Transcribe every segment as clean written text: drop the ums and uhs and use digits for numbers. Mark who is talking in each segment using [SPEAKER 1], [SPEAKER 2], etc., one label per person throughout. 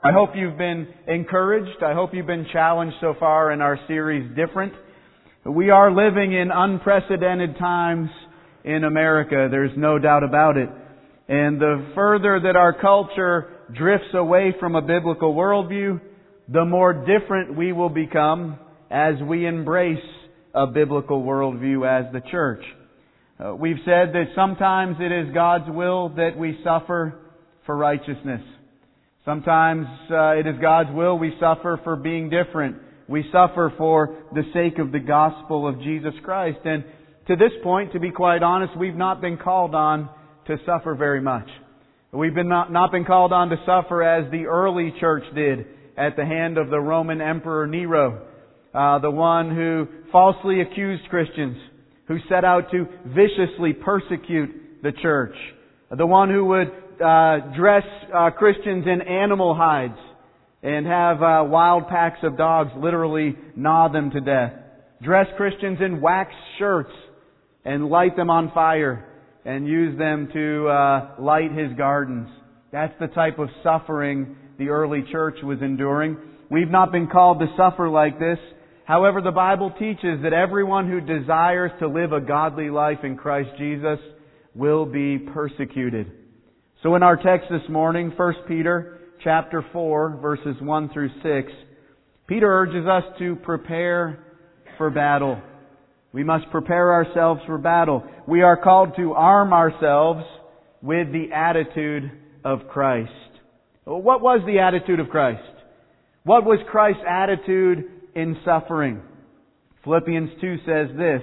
[SPEAKER 1] I hope you've been encouraged. I hope you've been challenged so far in our series, Different. We are living in unprecedented times in America. There's no doubt about it. And the further that our culture drifts away from a biblical worldview, the more different we will become as we embrace a biblical worldview as the church. We've said that sometimes it is God's will that we suffer for righteousness. Sometimes it is God's will we suffer for being different. We suffer for the sake of the gospel of Jesus Christ. And to this point, to be quite honest, we've not been called on to suffer very much. We've not been called on to suffer as the early church did at the hand of the Roman Emperor Nero, the one who falsely accused Christians, who set out to viciously persecute the church, the one who would dress Christians in animal hides and have wild packs of dogs literally gnaw them to death. Dress Christians in wax shirts and light them on fire and use them to light his gardens. That's the type of suffering the early church was enduring. We've not been called to suffer like this. However, the Bible teaches that everyone who desires to live a godly life in Christ Jesus will be persecuted. So in our text this morning, 1 Peter chapter 4, verses 1 through 6, Peter urges us to prepare for battle. We must prepare ourselves for battle. We are called to arm ourselves with the attitude of Christ. What was the attitude of Christ? What was Christ's attitude in suffering? Philippians 2 says this,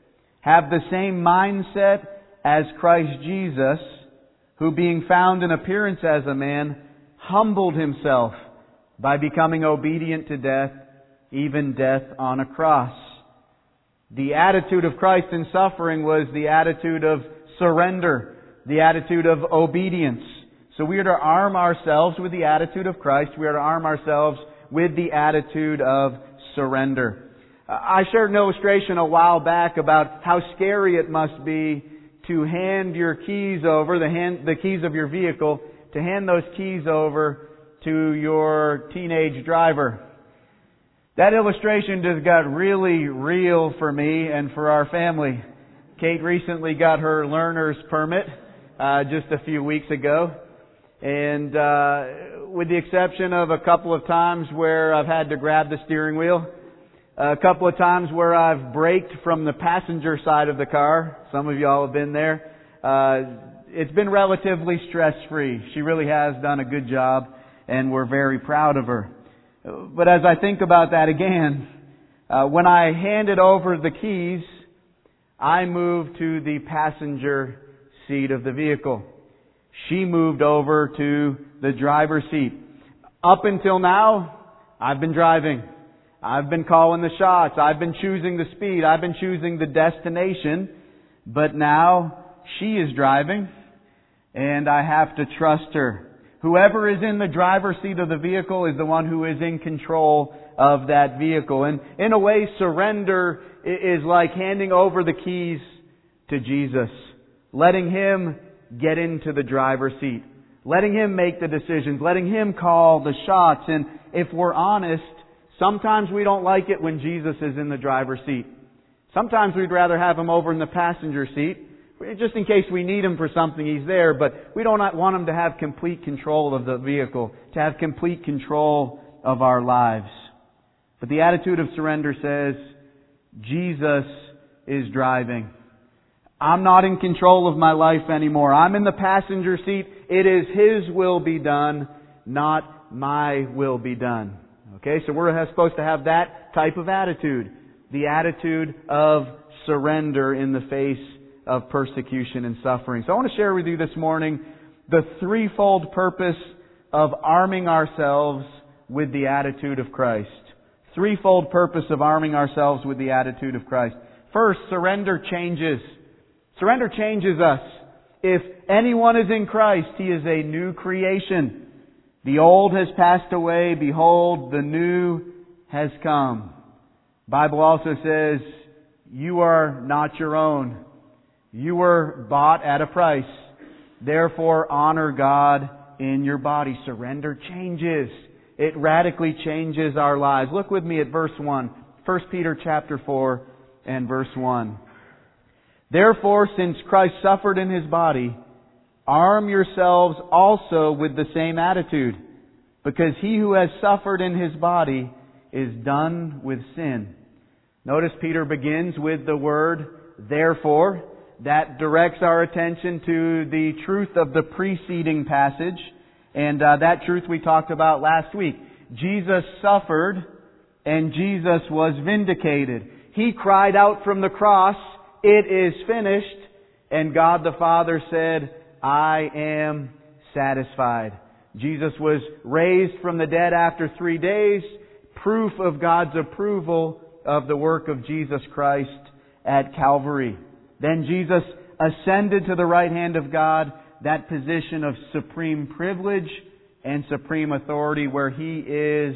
[SPEAKER 1] "Have the same mindset as Christ Jesus, who being found in appearance as a man, humbled himself by becoming obedient to death, even death on a cross." The attitude of Christ in suffering was the attitude of surrender, the attitude of obedience. So we are to arm ourselves with the attitude of Christ. We are to arm ourselves with the attitude of surrender. I shared an illustration a while back about how scary it must be to hand your keys over, the keys of your vehicle, to hand those keys over to your teenage driver. That illustration just got really real for me and for our family. Kate recently got her learner's permit just a few weeks ago. And with the exception of a couple of times where I've had to grab the steering wheel, a couple of times where I've braked from the passenger side of the car. Some of y'all have been there. It's been relatively stress-free. She really has done a good job, and we're very proud of her. But as I think about that again, when I handed over the keys, I moved to the passenger seat of the vehicle. She moved over to the driver's seat. Up until now, I've been driving. I've been calling the shots. I've been choosing the speed. I've been choosing the destination. But now she is driving, and I have to trust her. Whoever is in the driver's seat of the vehicle is the one who is in control of that vehicle. And in a way, surrender is like handing over the keys to Jesus, letting Him get into the driver's seat, letting Him make the decisions, letting Him call the shots. And if we're honest, sometimes we don't like it when Jesus is in the driver's seat. Sometimes we'd rather have Him over in the passenger seat. Just in case we need Him for something, He's there. But we don't want Him to have complete control of the vehicle, to have complete control of our lives. But the attitude of surrender says, Jesus is driving. I'm not in control of my life anymore. I'm in the passenger seat. It is His will be done, not my will be done. Okay, so we're supposed to have that type of attitude. The attitude of surrender in the face of persecution and suffering. So I want to share with you this morning the threefold purpose of arming ourselves with the attitude of Christ. Threefold purpose of arming ourselves with the attitude of Christ. First, surrender changes. Surrender changes us. If anyone is in Christ, he is a new creation. The old has passed away. Behold, the new has come. The Bible also says, you are not your own. You were bought at a price. Therefore, honor God in your body. Surrender changes. It radically changes our lives. Look with me at verse 1. 1 Peter chapter 4 and verse 1. Therefore, since Christ suffered in His body, arm yourselves also with the same attitude, because he who has suffered in his body is done with sin. Notice Peter begins with the word therefore. That directs our attention to the truth of the preceding passage. And that truth we talked about last week. Jesus suffered and Jesus was vindicated. He cried out from the cross, "It is finished." And God the Father said, "I am satisfied." Jesus was raised from the dead after 3 days, proof of God's approval of the work of Jesus Christ at Calvary. Then Jesus ascended to the right hand of God, that position of supreme privilege and supreme authority where He is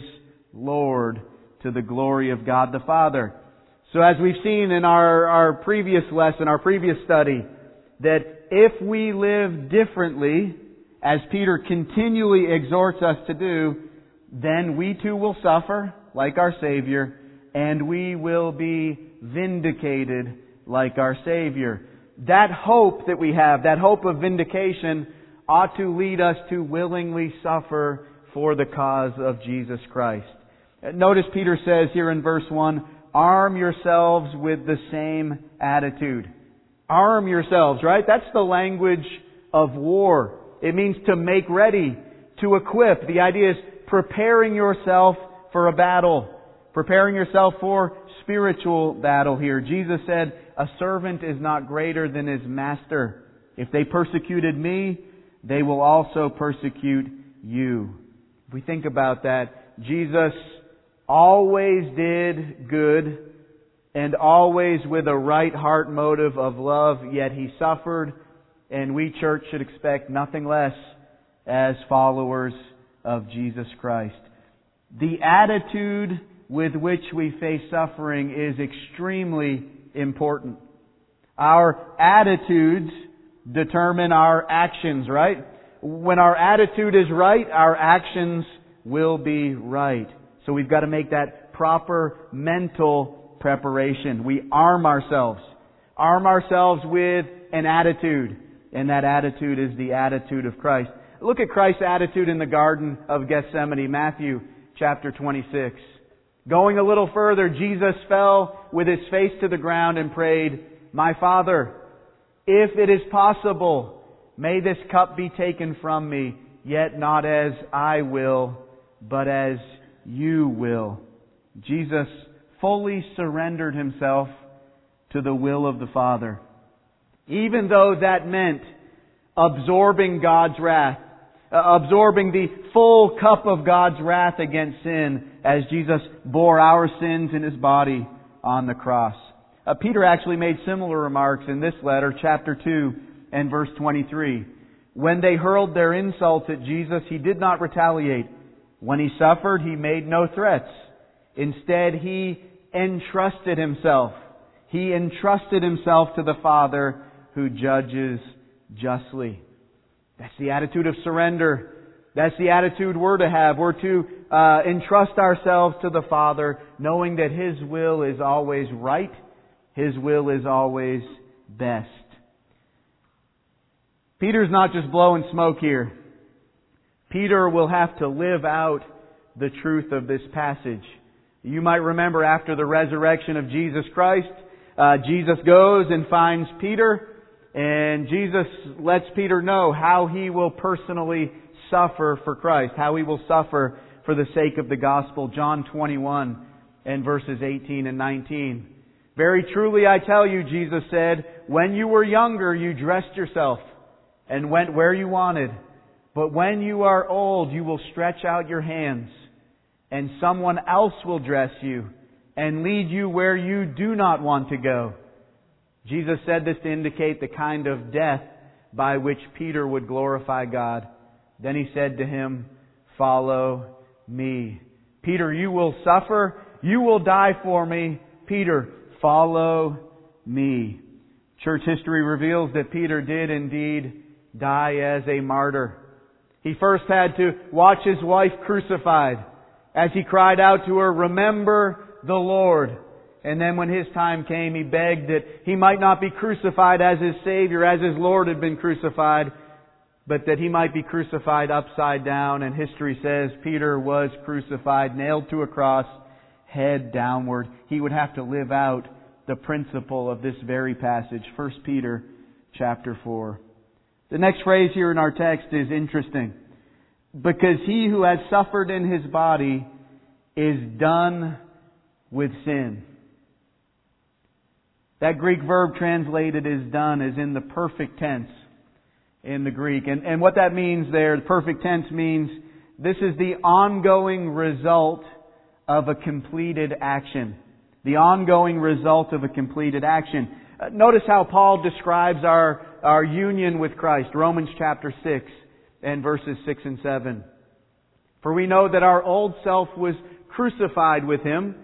[SPEAKER 1] Lord to the glory of God the Father. So as we've seen in our previous lesson, our previous study, that if we live differently, as Peter continually exhorts us to do, then we too will suffer like our Savior, and we will be vindicated like our Savior. That hope that we have, that hope of vindication, ought to lead us to willingly suffer for the cause of Jesus Christ. Notice Peter says here in verse 1, arm yourselves with the same attitude. Arm yourselves, right? That's the language of war. It means to make ready, to equip. The idea is preparing yourself for a battle. Preparing yourself for spiritual battle here. Jesus said, a servant is not greater than his master. If they persecuted me, they will also persecute you. If we think about that, Jesus always did good and always with a right heart motive of love, yet He suffered, and we, church, should expect nothing less as followers of Jesus Christ. The attitude with which we face suffering is extremely important. Our attitudes determine our actions, right? When our attitude is right, our actions will be right. So we've got to make that proper mental preparation. We arm ourselves. Arm ourselves with an attitude. And that attitude is the attitude of Christ. Look at Christ's attitude in the Garden of Gethsemane, Matthew chapter 26. Going a little further, Jesus fell with His face to the ground and prayed, "My Father, if it is possible, may this cup be taken from me, yet not as I will, but as You will." Jesus fully surrendered Himself to the will of the Father. Even though that meant absorbing God's wrath, absorbing the full cup of God's wrath against sin as Jesus bore our sins in His body on the cross. Peter actually made similar remarks in this letter, chapter 2 and verse 23. When they hurled their insults at Jesus, He did not retaliate. When He suffered, He made no threats. Instead, He entrusted Himself. He entrusted Himself to the Father who judges justly. That's the attitude of surrender. That's the attitude we're to have. We're to entrust ourselves to the Father, knowing that His will is always right. His will is always best. Peter's not just blowing smoke here. Peter will have to live out the truth of this passage. You might remember after the resurrection of Jesus Christ, Jesus goes and finds Peter, and Jesus lets Peter know how he will personally suffer for Christ, how he will suffer for the sake of the gospel. John 21 and verses 18 and 19. "Very truly I tell you," Jesus said, "when you were younger you dressed yourself and went where you wanted. But when you are old you will stretch out your hands, and someone else will dress you and lead you where you do not want to go." Jesus said this to indicate the kind of death by which Peter would glorify God. Then He said to him, "Follow me." Peter, you will suffer. You will die for me. Peter, follow me. Church history reveals that Peter did indeed die as a martyr. He first had to watch his wife crucified as he cried out to her, "Remember the Lord." And then when his time came, he begged that he might not be crucified as his Savior, as his Lord had been crucified, but that he might be crucified upside down. And history says Peter was crucified, nailed to a cross, head downward. He would have to live out the principle of this very passage, 1 Peter chapter 4. The next phrase here in our text is interesting. Because he who has suffered in his body is done with sin. That Greek verb translated is done is in the perfect tense in the Greek. And what that means there, the perfect tense means this is the ongoing result of a completed action. The ongoing result of a completed action. Notice how Paul describes our union with Christ. Romans chapter 6 and verses 6 and 7. For we know that our old self was crucified with Him,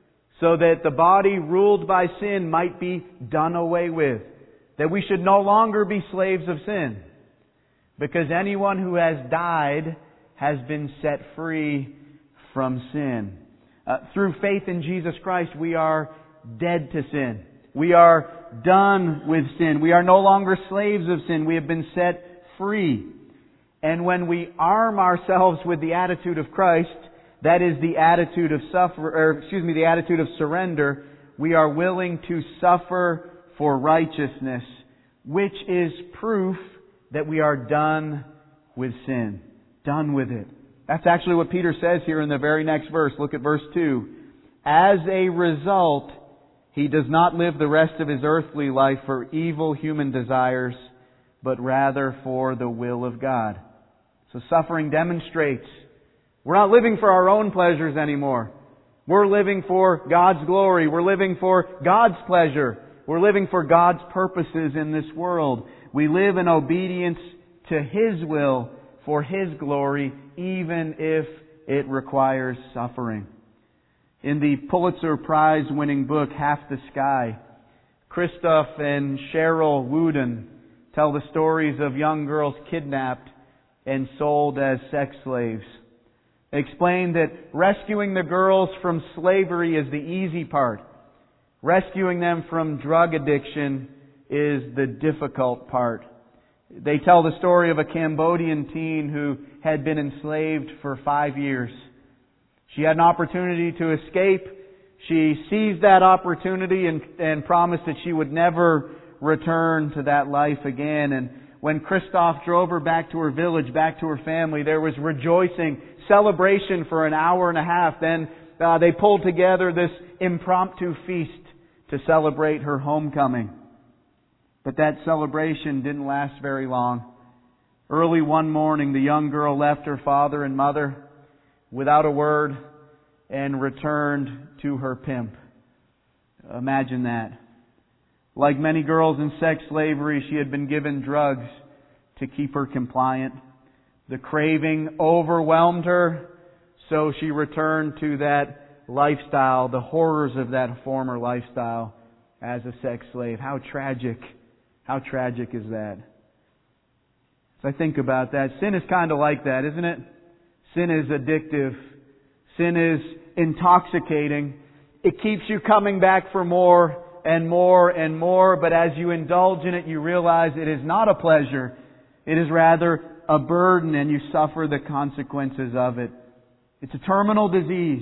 [SPEAKER 1] so that the body ruled by sin might be done away with, that we should no longer be slaves of sin. Because anyone who has died has been set free from sin. Through faith in Jesus Christ, we are dead to sin. We are done with sin. We are no longer slaves of sin. We have been set free. And when we arm ourselves with the attitude of Christ, that is the attitude of the attitude of surrender, we are willing to suffer for righteousness, which is proof that we are done with sin. Done with it. That's actually what Peter says here in the very next verse. Look at verse 2. As a result, he does not live the rest of his earthly life for evil human desires, but rather for the will of God. So suffering demonstrates we're not living for our own pleasures anymore. We're living for God's glory. We're living for God's pleasure. We're living for God's purposes in this world. We live in obedience to His will for His glory, even if it requires suffering. In the Pulitzer Prize-winning book, Half the Sky, Christoph and Cheryl Wooden tell the stories of young girls kidnapped and sold as sex slaves. They explain that rescuing the girls from slavery is the easy part. Rescuing them from drug addiction is the difficult part. They tell the story of a Cambodian teen who had been enslaved for 5 years. She had an opportunity to escape. She seized that opportunity and promised that she would never return to that life again. And when Christoph drove her back to her village, back to her family, there was rejoicing, celebration for an hour and a half. Then they pulled together this impromptu feast to celebrate her homecoming. But that celebration didn't last very long. Early one morning, the young girl left her father and mother without a word and returned to her pimp. Imagine that. Like many girls in sex slavery, she had been given drugs to keep her compliant. The craving overwhelmed her, so she returned to that lifestyle, the horrors of that former lifestyle as a sex slave. How tragic. How tragic is that? As I think about that, sin is kind of like that, isn't it? Sin is addictive. Sin is intoxicating. It keeps you coming back for more and more and more, but as you indulge in it, you realize it is not a pleasure. It is rather a burden, and you suffer the consequences of it. It's a terminal disease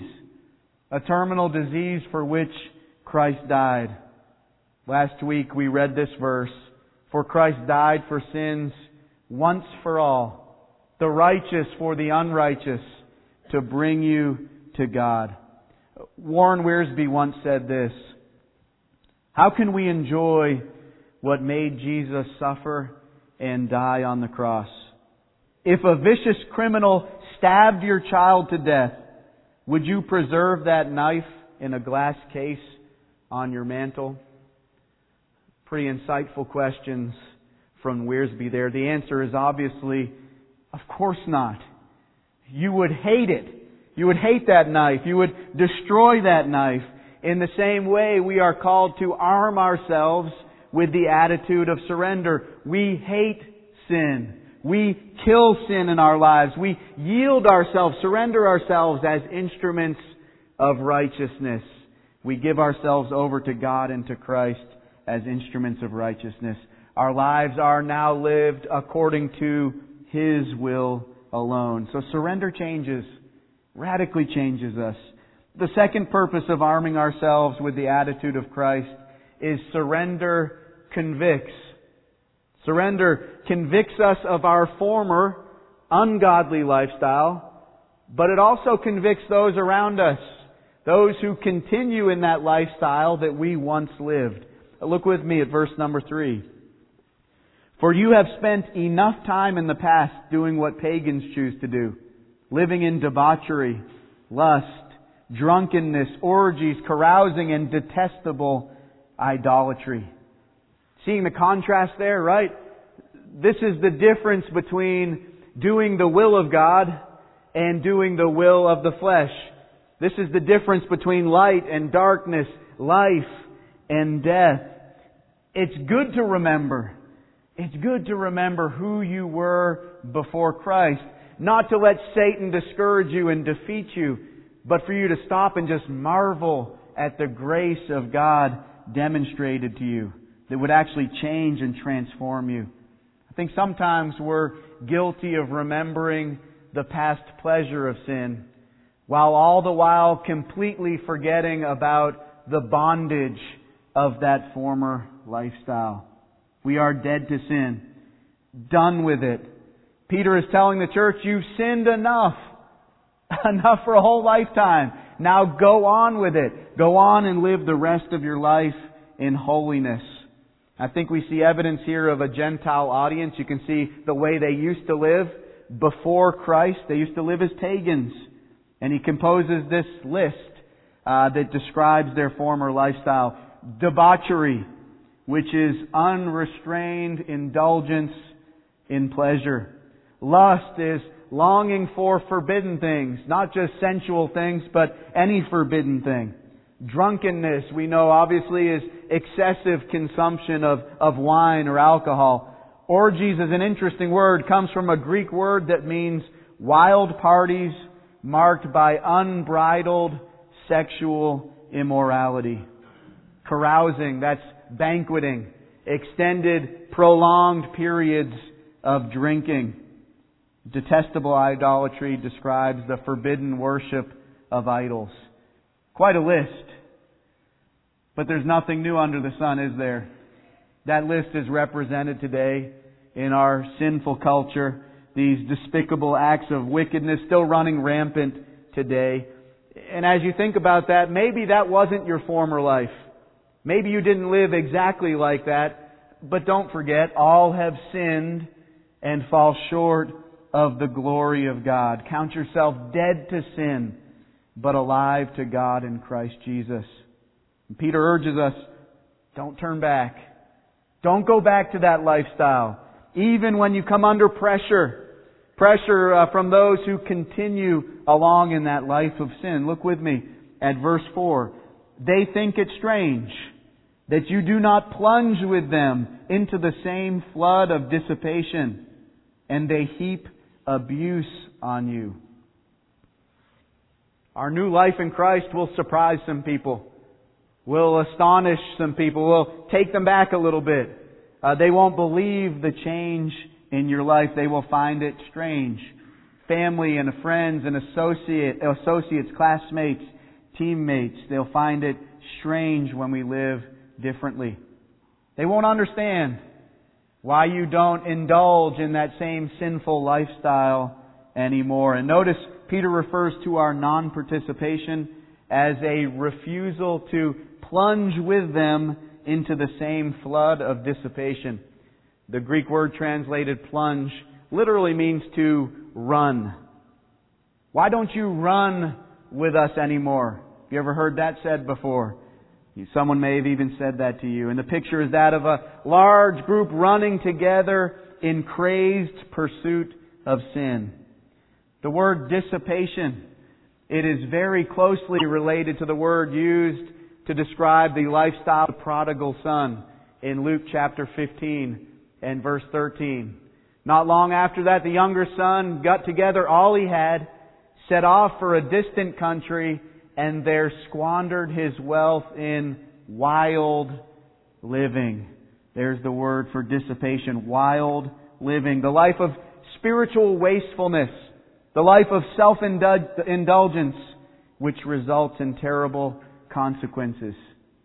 [SPEAKER 1] for which Christ died. Last week we read this verse, "For Christ died for sins once for all, the righteous for the unrighteous, to bring you to God." Warren Wiersbe once said this, "How can we enjoy what made Jesus suffer and die on the cross? If a vicious criminal stabbed your child to death, would you preserve that knife in a glass case on your mantle?" Pretty insightful questions from Wiersbe there. The answer is obviously, of course not. You would hate it. You would hate that knife. You would destroy that knife. In the same way, we are called to arm ourselves with the attitude of surrender. We hate sin. We kill sin in our lives. We yield ourselves, surrender ourselves as instruments of righteousness. We give ourselves over to God and to Christ as instruments of righteousness. Our lives are now lived according to His will alone. So surrender changes, radically changes us. The second purpose of arming ourselves with the attitude of Christ is surrender convicts. Surrender convicts us of our former ungodly lifestyle, but it also convicts those around us, those who continue in that lifestyle that we once lived. Look with me at verse number 3. For you have spent enough time in the past doing what pagans choose to do, living in debauchery, lust, drunkenness, orgies, carousing, and detestable idolatry. Seeing the contrast there, right? This is the difference between doing the will of God and doing the will of the flesh. This is the difference between light and darkness, life and death. It's good to remember. It's good to remember who you were before Christ. Not to let Satan discourage you and defeat you, but for you to stop and just marvel at the grace of God demonstrated to you that would actually change and transform you. I think sometimes we're guilty of remembering the past pleasure of sin, while all the while completely forgetting about the bondage of that former lifestyle. We are dead to sin, done with it. Peter is telling the church, you've sinned enough. Enough for a whole lifetime. Now go on with it. Go on and live the rest of your life in holiness. I think we see evidence here of a Gentile audience. You can see the way they used to live before Christ. They used to live as pagans. And he composes this list that describes their former lifestyle. Debauchery, which is unrestrained indulgence in pleasure. Lust is longing for forbidden things, not just sensual things, but any forbidden thing. Drunkenness, we know obviously, is excessive consumption of wine or alcohol. Orgies is an interesting word, comes from a Greek word that means wild parties marked by unbridled sexual immorality. Carousing, that's banqueting, extended, prolonged periods of drinking. Detestable idolatry describes the forbidden worship of idols. Quite a list. But there's nothing new under the sun, is there? That list is represented today in our sinful culture. These despicable acts of wickedness still running rampant today. And as you think about that, maybe that wasn't your former life. Maybe you didn't live exactly like that. But don't forget, all have sinned and fall short of the glory of God. Count yourself dead to sin, but alive to God in Christ Jesus. And Peter urges us, don't turn back. Don't go back to that lifestyle. Even when you come under pressure from those who continue along in that life of sin. Look with me at verse 4. They think it strange that you do not plunge with them into the same flood of dissipation, and they heap abuse on you. Our new life in Christ will surprise some people. Will astonish some people. Will take them back a little bit. They won't believe the change in your life. They will find it strange. Family and friends and associates, classmates, teammates, they'll find it strange when we live differently. They won't understand why you don't indulge in that same sinful lifestyle anymore. And notice Peter refers to our non-participation as a refusal to plunge with them into the same flood of dissipation. The Greek word translated plunge literally means to run. Why don't you run with us anymore? Have you ever heard that said before? Someone may have even said that to you. And the picture is that of a large group running together in crazed pursuit of sin. The word dissipation, it is very closely related to the word used to describe the lifestyle of the prodigal son in Luke chapter 15 and verse 13. Not long after that, the younger son got together all he had, set off for a distant country, and there squandered his wealth in wild living. There's the word for dissipation, wild living. The life of spiritual wastefulness, the life of self-indulgence, which results in terrible consequences.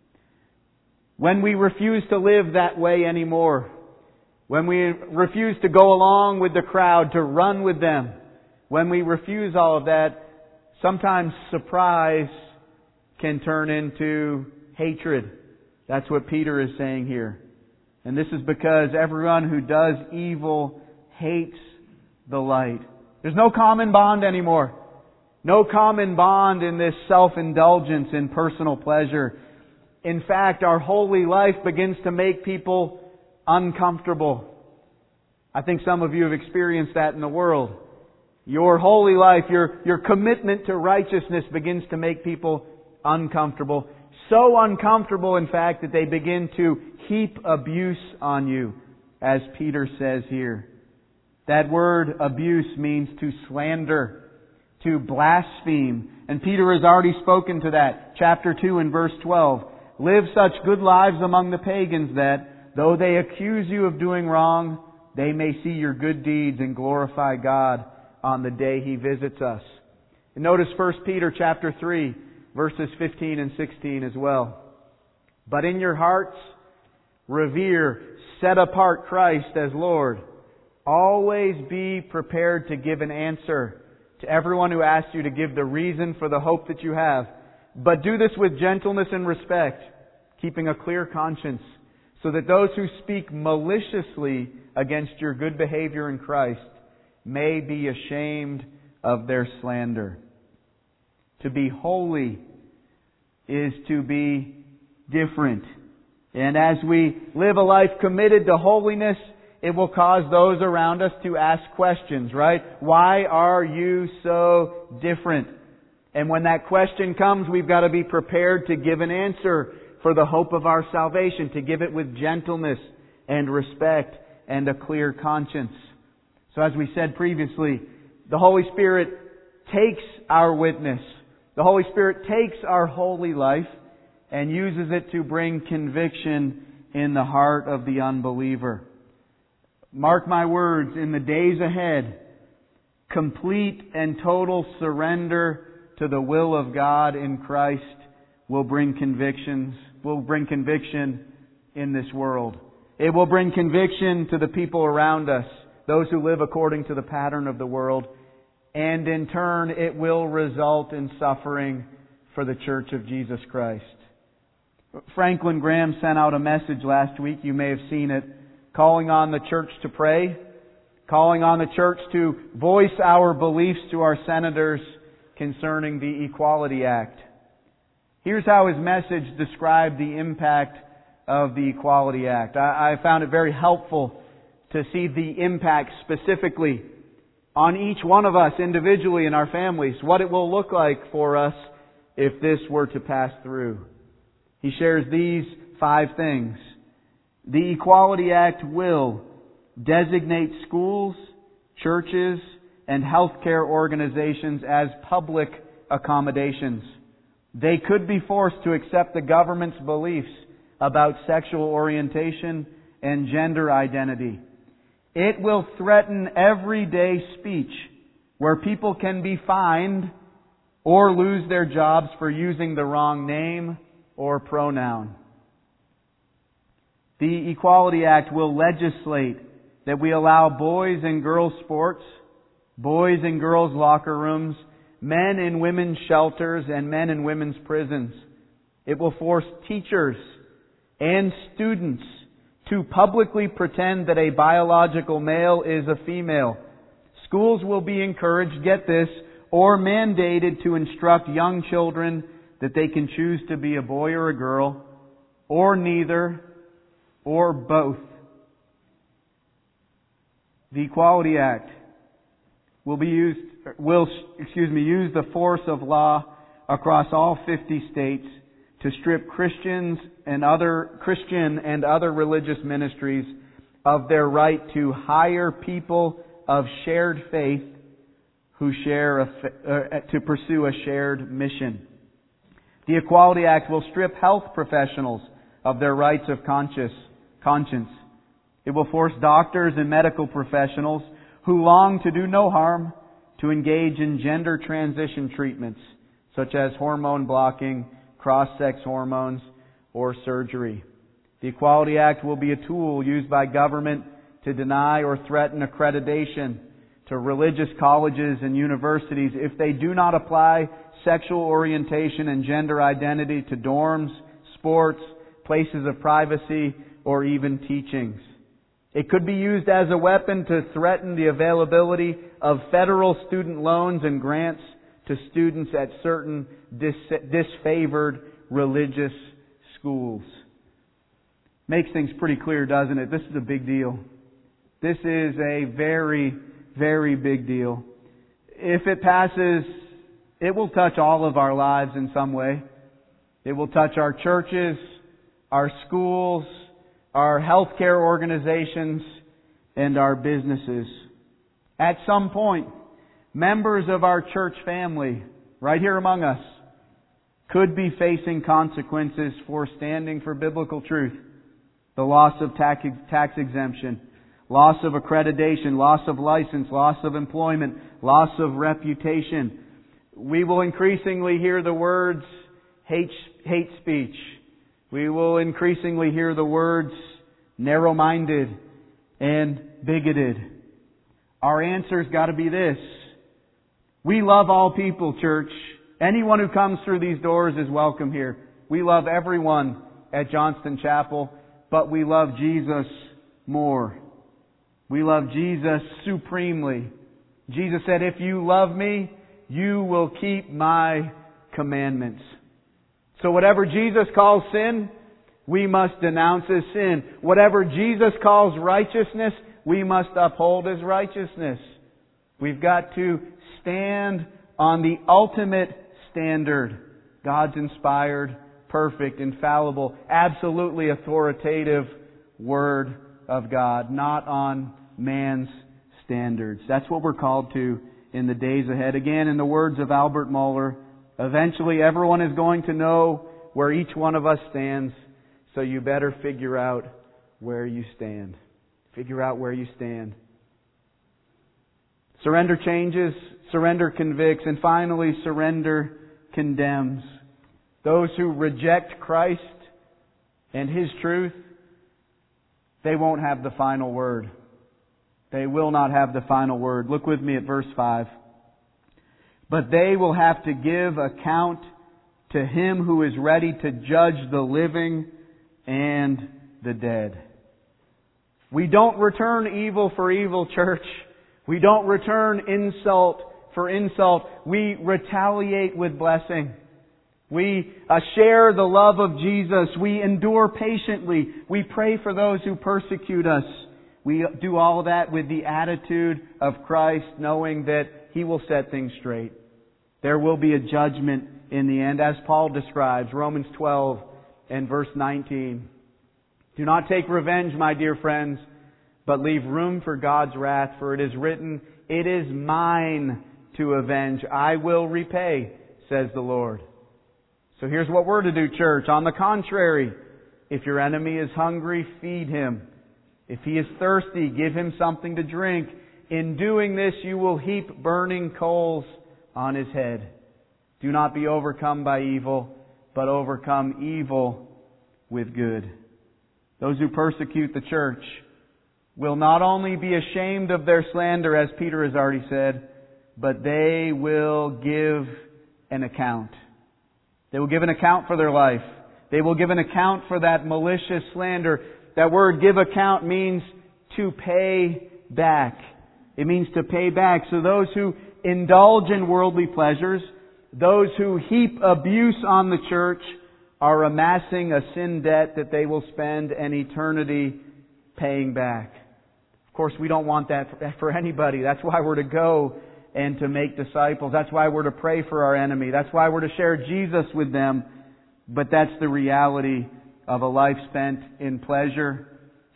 [SPEAKER 1] When we refuse to live that way anymore, when we refuse to go along with the crowd, to run with them, when we refuse all of that, sometimes surprise can turn into hatred. That's what Peter is saying here. And this is because everyone who does evil hates the light. There's no common bond anymore. No common bond in this self-indulgence in personal pleasure. In fact, our holy life begins to make people uncomfortable. I think some of you have experienced that in the world. Your holy life, your commitment to righteousness begins to make people uncomfortable. So uncomfortable, in fact, that they begin to heap abuse on you, as Peter says here. That word abuse means to slander, to blaspheme. And Peter has already spoken to that. Chapter 2 and verse 12. Live such good lives among the pagans that, though they accuse you of doing wrong, they may see your good deeds and glorify God on the day He visits us. And notice 1 Peter chapter 3, verses 15 and 16 as well. But in your hearts, revere, set apart Christ as Lord. Always be prepared to give an answer to everyone who asks you to give the reason for the hope that you have. But do this with gentleness and respect, keeping a clear conscience, so that those who speak maliciously against your good behavior in Christ may be ashamed of their slander. To be holy is to be different. And as we live a life committed to holiness, it will cause those around us to ask questions, right? Why are you so different? And when that question comes, we've got to be prepared to give an answer for the hope of our salvation, to give it with gentleness and respect and a clear conscience. So as we said previously, the Holy Spirit takes our witness. The Holy Spirit takes our holy life and uses it to bring conviction in the heart of the unbeliever. Mark my words, in the days ahead, complete and total surrender to the will of God in Christ will bring conviction in this world. It will bring conviction to the people around us, those who live according to the pattern of the world, and in turn it will result in suffering for the Church of Jesus Christ. Franklin Graham sent out a message last week, you may have seen it, calling on the church to pray, calling on the church to voice our beliefs to our senators concerning the Equality Act. Here's how his message described the impact of the Equality Act. I found it very helpful to see the impact specifically on each one of us individually in our families, what it will look like for us if this were to pass through. He shares these 5 things. The Equality Act will designate schools, churches, and healthcare organizations as public accommodations. They could be forced to accept the government's beliefs about sexual orientation and gender identity. It will threaten everyday speech where people can be fined or lose their jobs for using the wrong name or pronoun. The Equality Act will legislate that we allow boys and girls sports, boys and girls locker rooms, men and women's shelters, and men and women's prisons. It will force teachers and students to publicly pretend that a biological male is a female. Schools will be encouraged, get this, or mandated to instruct young children that they can choose to be a boy or a girl, or neither, or both. The Equality Act will use the force of law across all 50 states to strip Christian and other religious ministries of their right to hire people of shared faith who to pursue a shared mission. The Equality Act will strip health professionals of their rights of conscience. It will force doctors and medical professionals who long to do no harm to engage in gender transition treatments, such as hormone blocking, cross-sex hormones, or surgery. The Equality Act will be a tool used by government to deny or threaten accreditation to religious colleges and universities if they do not apply sexual orientation and gender identity to dorms, sports, places of privacy, or even teachings. It could be used as a weapon to threaten the availability of federal student loans and grants to students at certain disfavored religious schools. Makes things pretty clear, doesn't it? This is a big deal. This is a very, very big deal. If it passes, it will touch all of our lives in some way. It will touch our churches, our schools, our healthcare organizations, and our businesses. At some point, members of our church family, right here among us, could be facing consequences for standing for biblical truth. The loss of tax exemption, loss of accreditation, loss of license, loss of employment, loss of reputation. We will increasingly hear the words hate speech. We will increasingly hear the words narrow-minded and bigoted. Our answer's got to be this. We love all people, church. Anyone who comes through these doors is welcome here. We love everyone at Johnston Chapel, but we love Jesus more. We love Jesus supremely. Jesus said, "If you love me, you will keep my commandments." So whatever Jesus calls sin, we must denounce as sin. Whatever Jesus calls righteousness, we must uphold as righteousness. We've got to stand on the ultimate standard. God's inspired, perfect, infallible, absolutely authoritative Word of God, not on man's standards. That's what we're called to in the days ahead. Again, in the words of Albert Mohler, eventually everyone is going to know where each one of us stands, so you better figure out where you stand. Figure out where you stand. Surrender changes, surrender convicts, and finally, surrender condemns. Those who reject Christ and His truth, they won't have the final word. They will not have the final word. Look with me at verse 5. But they will have to give account to Him who is ready to judge the living and the dead. We don't return evil for evil, church. We don't return insult for insult. We retaliate with blessing. We share the love of Jesus. We endure patiently. We pray for those who persecute us. We do all that with the attitude of Christ, knowing that He will set things straight. There will be a judgment in the end, as Paul describes, Romans 12 and verse 19. Do not take revenge, my dear friends, but leave room for God's wrath, for it is written, "It is mine to avenge. I will repay," says the Lord. So here's what we're to do, church. On the contrary, if your enemy is hungry, feed him. If he is thirsty, give him something to drink. In doing this, you will heap burning coals on his head. Do not be overcome by evil, but overcome evil with good. Those who persecute the church will not only be ashamed of their slander, as Peter has already said, but they will give an account. They will give an account for their life. They will give an account for that malicious slander. That word give account means to pay back. It means to pay back. So those who indulge in worldly pleasures, those who heap abuse on the church, are amassing a sin debt that they will spend an eternity paying back. Of course, we don't want that for anybody. That's why we're to go and to make disciples. That's why we're to pray for our enemy. That's why we're to share Jesus with them. But that's the reality of a life spent in pleasure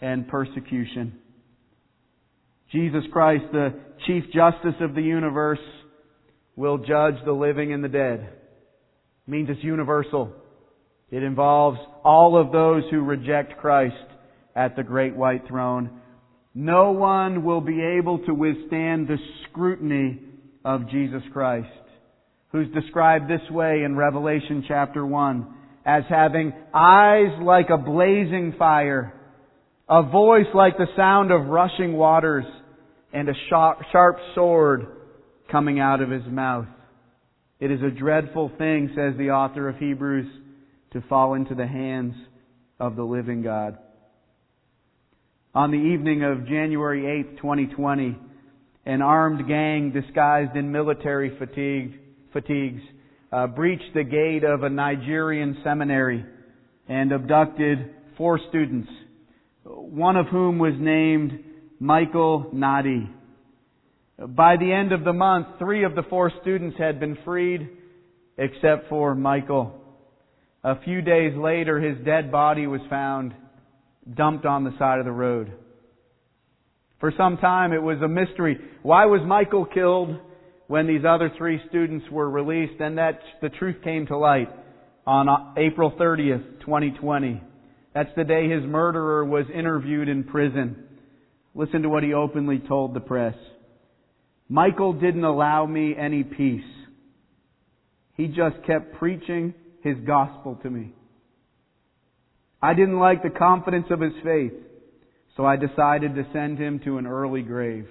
[SPEAKER 1] and persecution. Jesus Christ, the Chief Justice of the universe, will judge the living and the dead. It means it's universal. It involves all of those who reject Christ at the great white throne. No one will be able to withstand the scrutiny of Jesus Christ, who's described this way in Revelation chapter 1 as having eyes like a blazing fire, a voice like the sound of rushing waters, and a sharp sword coming out of His mouth. It is a dreadful thing, says the author of Hebrews, to fall into the hands of the living God. On the evening of January 8th, 2020, an armed gang disguised in military fatigues breached the gate of a Nigerian seminary and abducted 4 students, one of whom was named Michael Nadi. By the end of the month, 3 of the 4 students had been freed, except for Michael. A few days later, his dead body was found, dumped on the side of the road. For some time, it was a mystery. Why was Michael killed when these other 3 students were released? And that the truth came to light on April 30th, 2020. That's the day his murderer was interviewed in prison. Listen to what he openly told the press. Michael didn't allow me any peace. He just kept preaching his gospel to me. I didn't like the confidence of his faith, so I decided to send him to an early grave.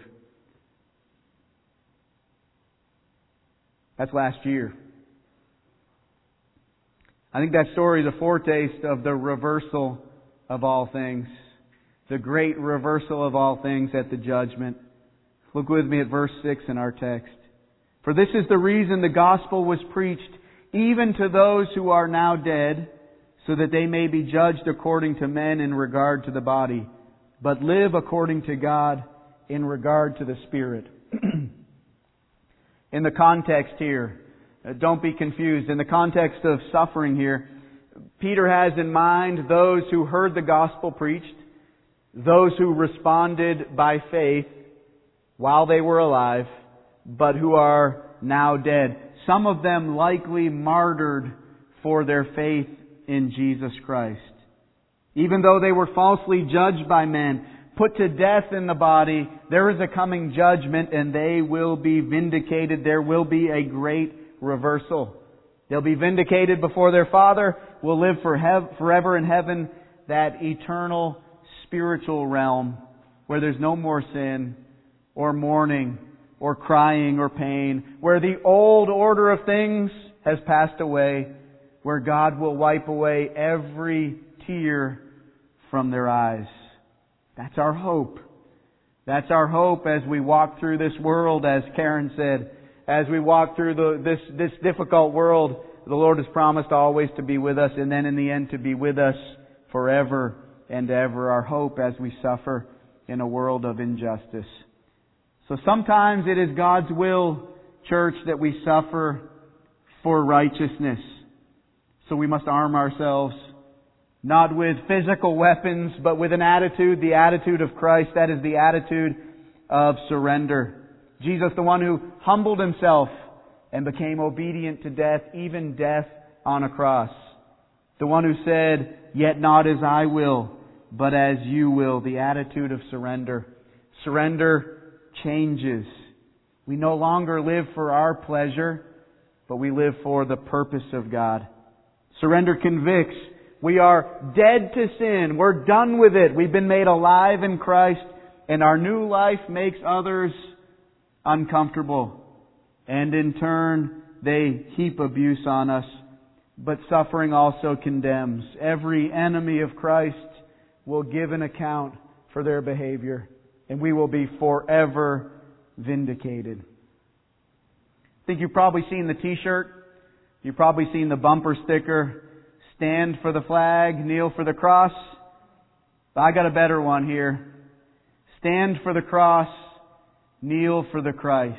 [SPEAKER 1] That's last year. I think that story is a foretaste of the reversal of all things. The great reversal of all things at the judgment. Look with me at verse 6 in our text. For this is the reason the gospel was preached even to those who are now dead, so that they may be judged according to men in regard to the body, but live according to God in regard to the Spirit. In the context here, don't be confused. In the context of suffering here, Peter has in mind those who heard the gospel preached, those who responded by faith while they were alive, but who are now dead. Some of them likely martyred for their faith in Jesus Christ. Even though they were falsely judged by men, put to death in the body, there is a coming judgment and they will be vindicated. There will be a great reversal. They'll be vindicated before their Father, will live forever in heaven, that eternal spiritual realm where there's no more sin or mourning or crying or pain, where the old order of things has passed away, where God will wipe away every tear from their eyes. That's our hope. That's our hope as we walk through this world, as Karen said. As we walk through this difficult world, the Lord has promised always to be with us, and then in the end to be with us forever and ever. Our hope as we suffer in a world of injustice. So sometimes it is God's will, church, that we suffer for righteousness. So we must arm ourselves, not with physical weapons, but with an attitude, the attitude of Christ. That is the attitude of surrender. Jesus, the one who humbled Himself and became obedient to death, even death on a cross. The one who said, "Yet not as I will, but as you will." The attitude of surrender. Surrender changes. We no longer live for our pleasure, but we live for the purpose of God. Surrender convicts. We are dead to sin. We're done with it. We've been made alive in Christ, and our new life makes others uncomfortable. And in turn, they heap abuse on us. But suffering also condemns. Every enemy of Christ will give an account for their behavior, and we will be forever vindicated. I think you've probably seen the t-shirt. You've probably seen the bumper sticker. Stand for the flag, kneel for the cross. But I got a better one here. Stand for the cross, kneel for the Christ.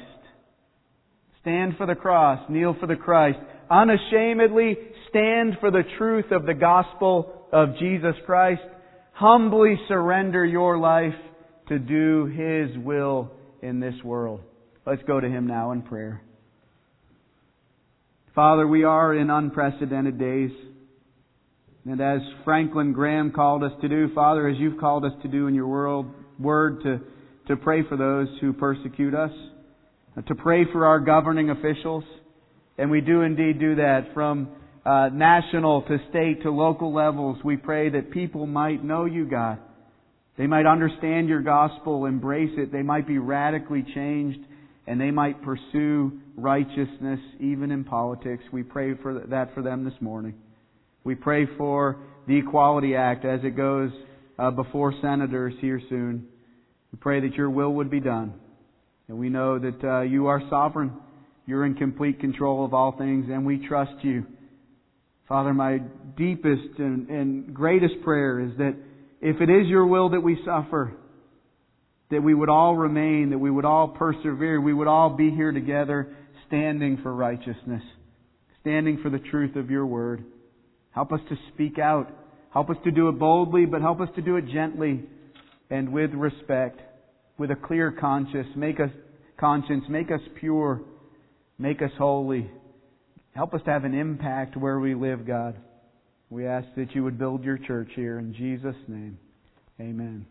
[SPEAKER 1] Stand for the cross, kneel for the Christ. Unashamedly stand for the truth of the gospel of Jesus Christ. humbly surrender your life to do His will in this world. Let's go to Him now in prayer. Father, we are in unprecedented days. And as Franklin Graham called us to do, Father, as You've called us to do in Your Word, to pray for those who persecute us, to pray for our governing officials. And we do indeed do that from national to state to local levels. We pray that people might know You, God. They might understand Your gospel, embrace it. They might be radically changed, and they might pursue righteousness even in politics. We pray for that for them this morning. We pray for the Equality Act as it goes before senators here soon. We pray that Your will would be done. And we know that You are sovereign. You're in complete control of all things, and we trust You. Father, my deepest and greatest prayer is that if it is Your will that we suffer, that we would all remain, that we would all persevere, we would all be here together standing for righteousness, standing for the truth of Your Word. Help us to speak out. Help us to do it boldly, but help us to do it gently and with respect, with a clear conscience. Make us pure. Make us holy. Help us to have an impact where we live, God. We ask that You would build Your church here in Jesus' name. Amen.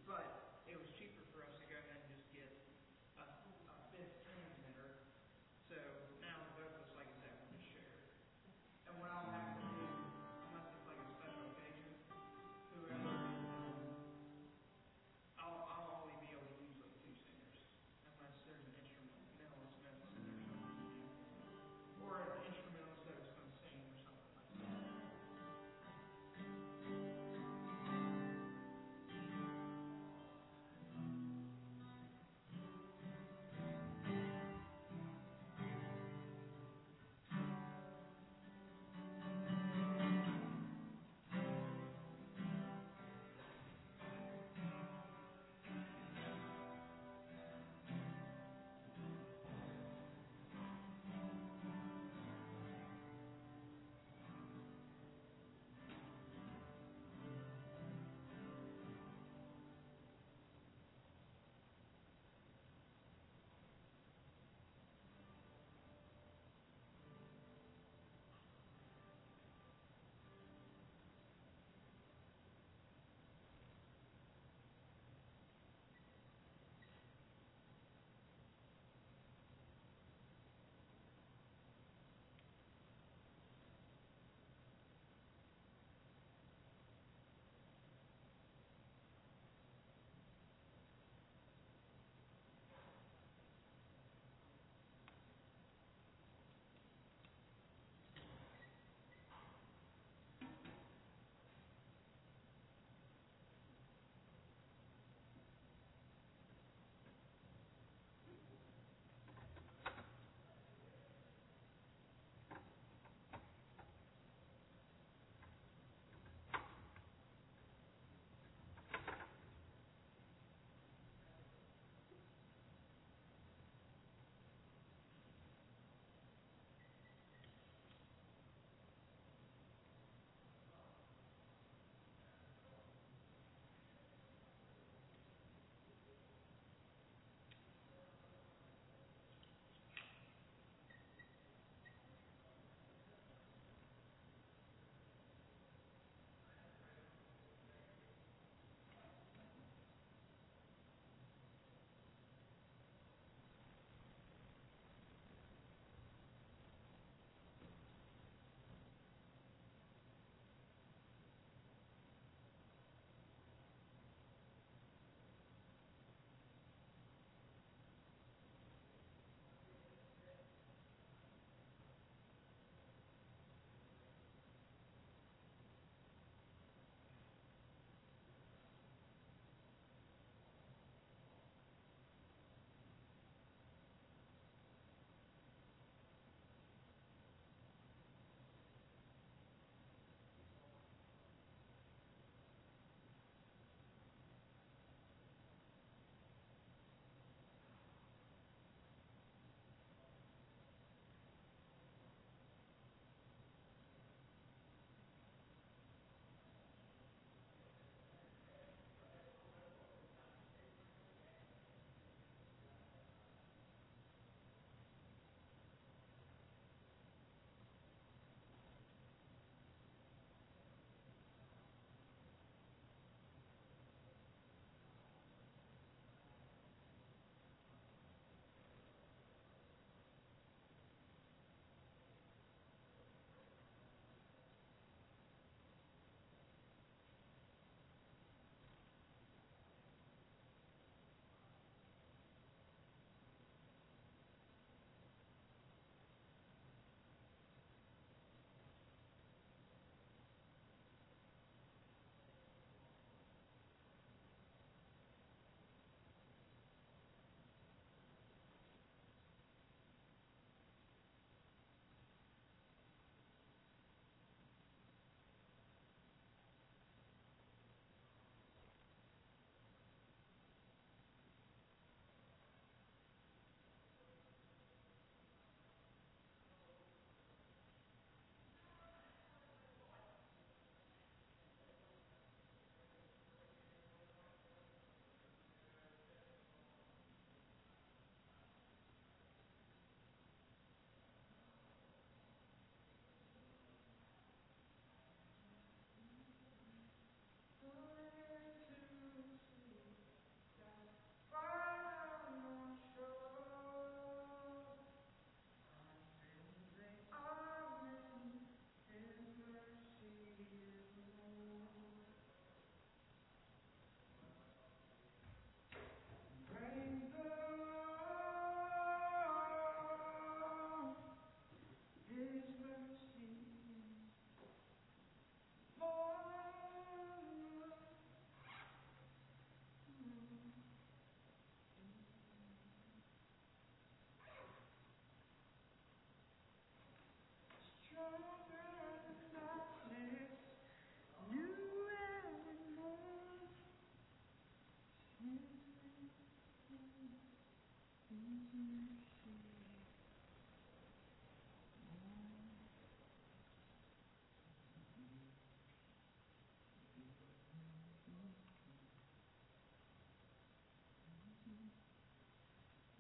[SPEAKER 2] But it was cheaper for us to go ahead and just get a fifth transmitter. So now the vocals, like I said, we just share. And what I'll have to do, unless it's like a special occasion, whoever, I'll only be able to use like two singers, unless there's an instrumentalist missing or something. Or an instrumentalist that's going to sing or something like that.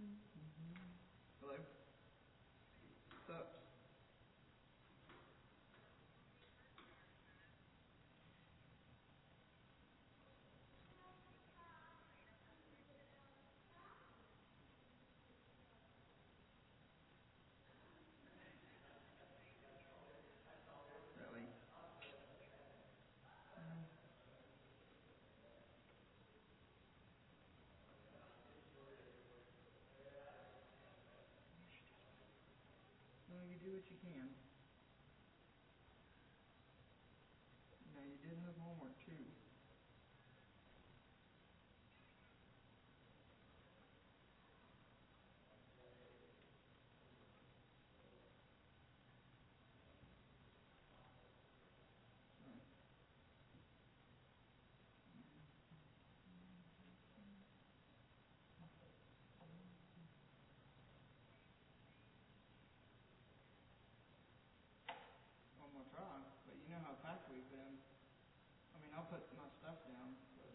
[SPEAKER 2] Hello? What's up? Really? Well, you do what you can. Now, you did have homework, too. I'm gonna try, but you know how packed we've been. I mean, I'll put my stuff down, but...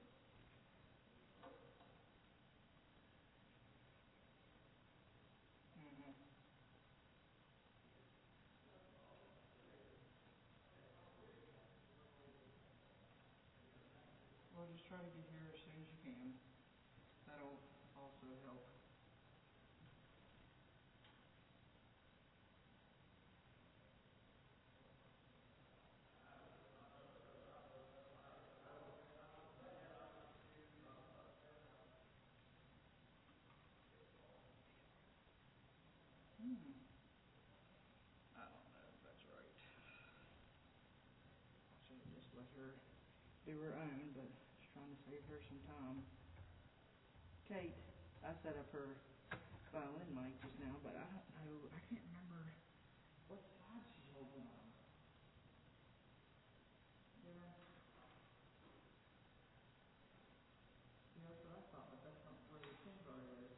[SPEAKER 2] Well, just try to get here as soon as you can. That'll also help. I don't know if that's right. I should have just let her do her own, but just trying to save her some time. Kate, I set up her violin mic just now, but I don't know, I can't remember what side she's holding on. Yeah. Yeah, that's what I thought, but that's not where the pin guard is.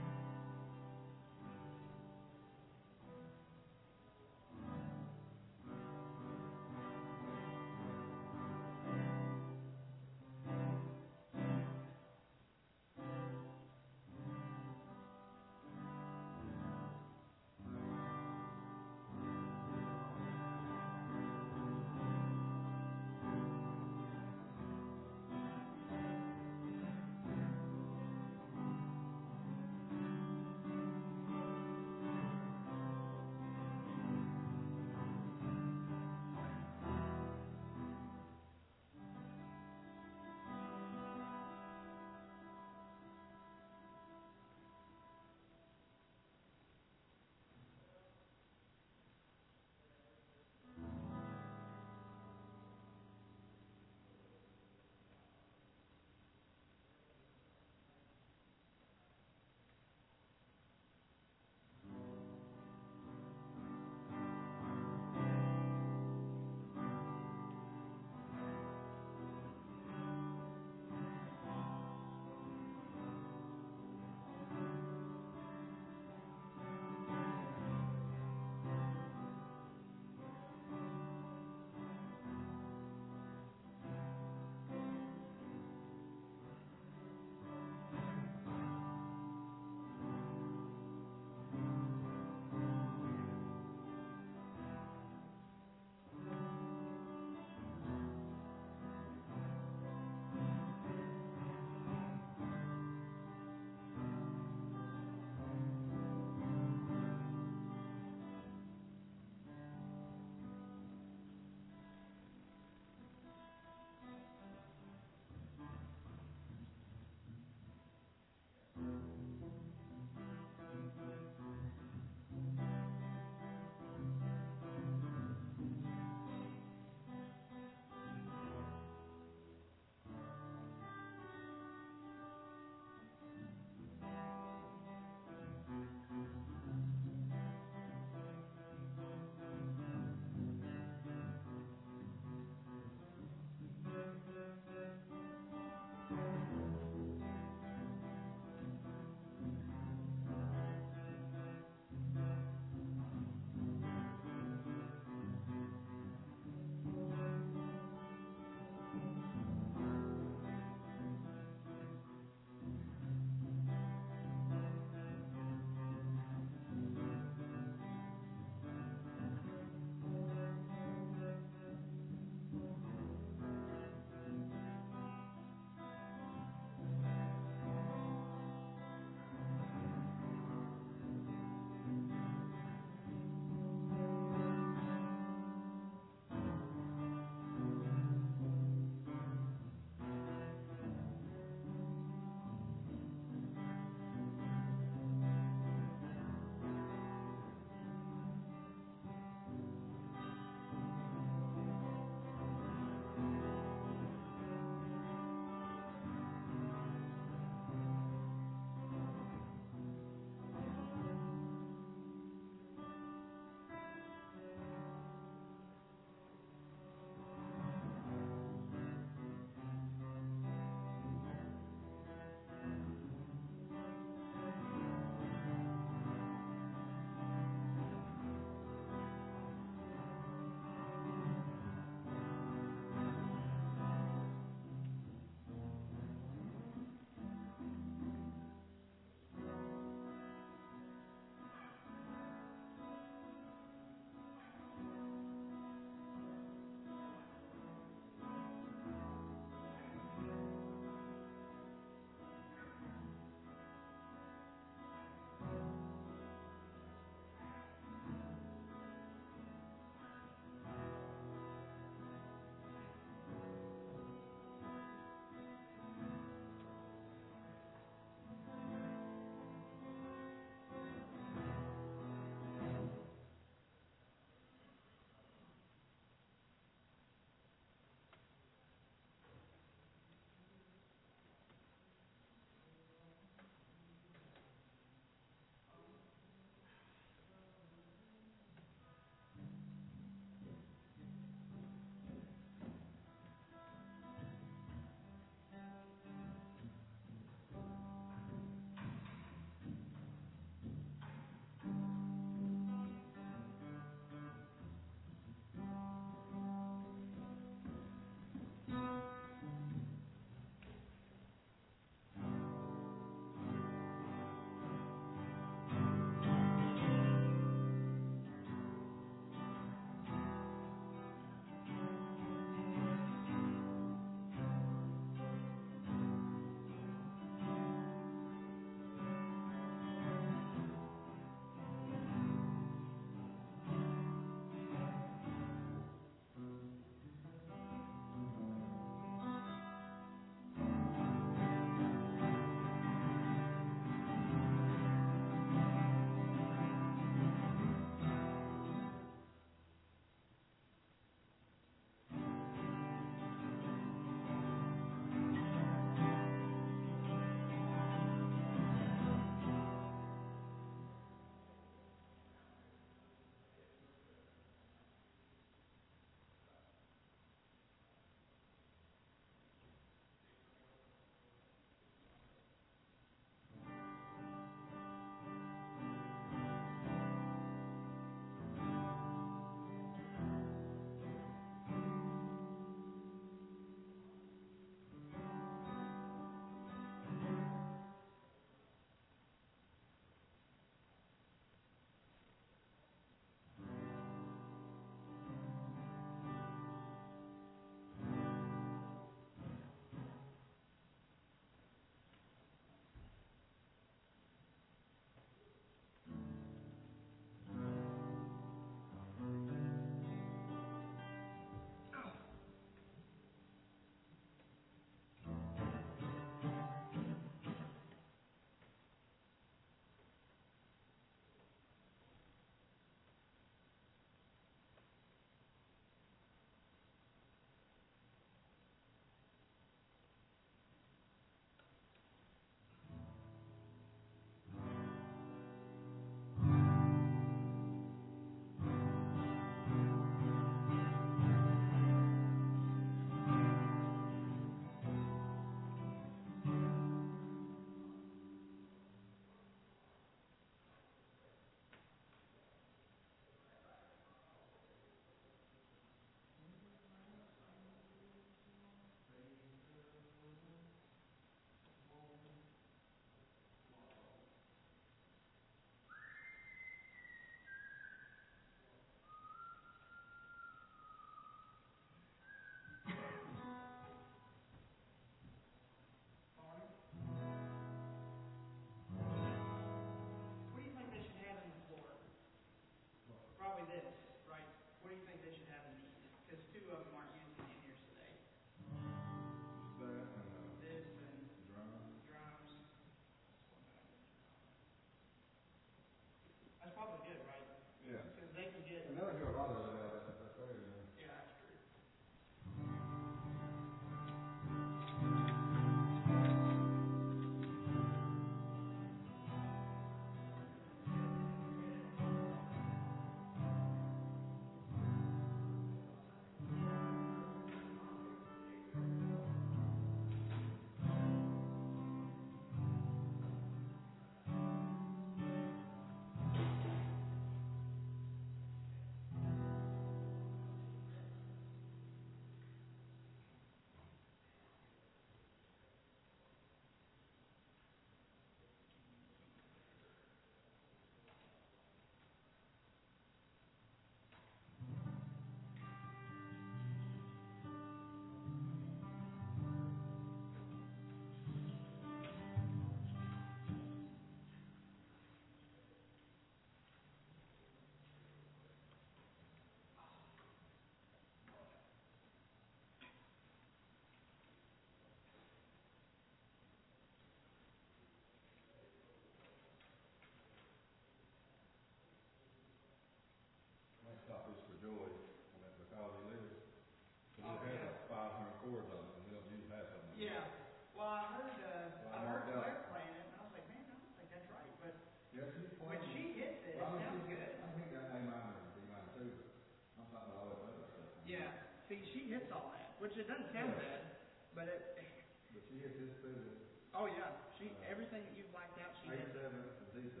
[SPEAKER 2] it doesn't sound bad, but it.
[SPEAKER 3] But she hit this too.
[SPEAKER 2] Oh yeah, everything that you've blacked out, she hit.
[SPEAKER 3] A7 and Z7.